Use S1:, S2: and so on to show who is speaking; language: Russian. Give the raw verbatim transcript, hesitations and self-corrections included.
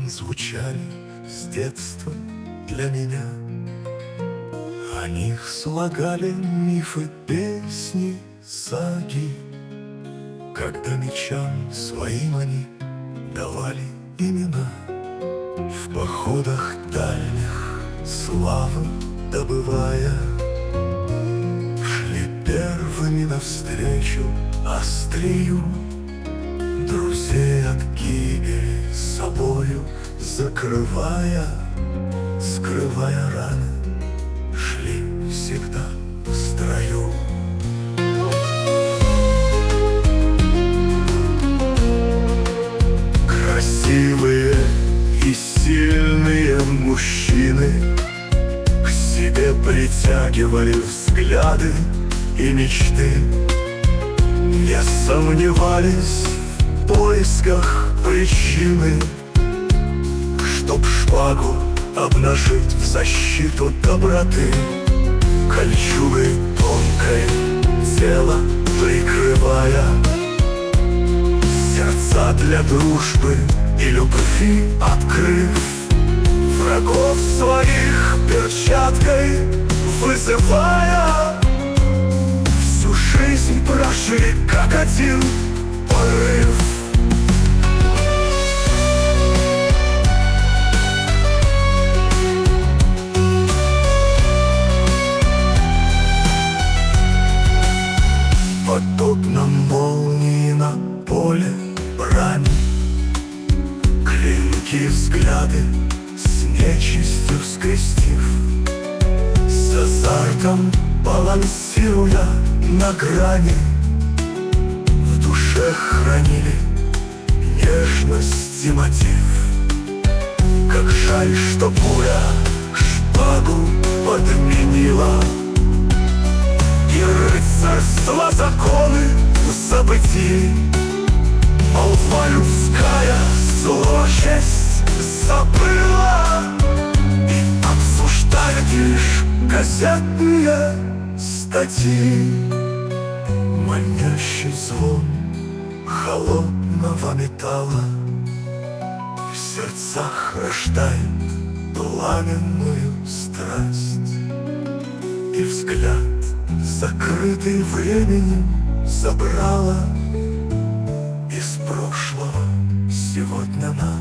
S1: звучали с детства для меня. О них слагали мифы, песни, саги, когда мечам своим они давали имена. В походах дальних славу добывая, шли первыми навстречу острию, друзей от гибели собою закрывая, скрывая раны, шли всегда в строю. Красивые и сильные мужчины к себе притягивали взгляды и мечты, не сомневались в поисках причины, чтоб шпагу обнажить в защиту доброты. Кольчугой тонкой тело прикрывая, сердца для дружбы и любви открыв, врагов своих перчаткой вызывая, всю жизнь прожили как один порыв. Подобно молнии на поле брани, клинки взгляды с нечистью скрестив, с азартом балансируя на грани, в душе хранили нежность и мотив. Как жаль, что пуля шпагу подменила, и рыцарства законы в забытии. Молва людская зло честь забыла и обсуждает лишь газетные статьи. Манящий звон холодного металла в сердцах рождает пламенную страсть, и взгляд, закрытый временем, забрала из прошлого сегодня нас.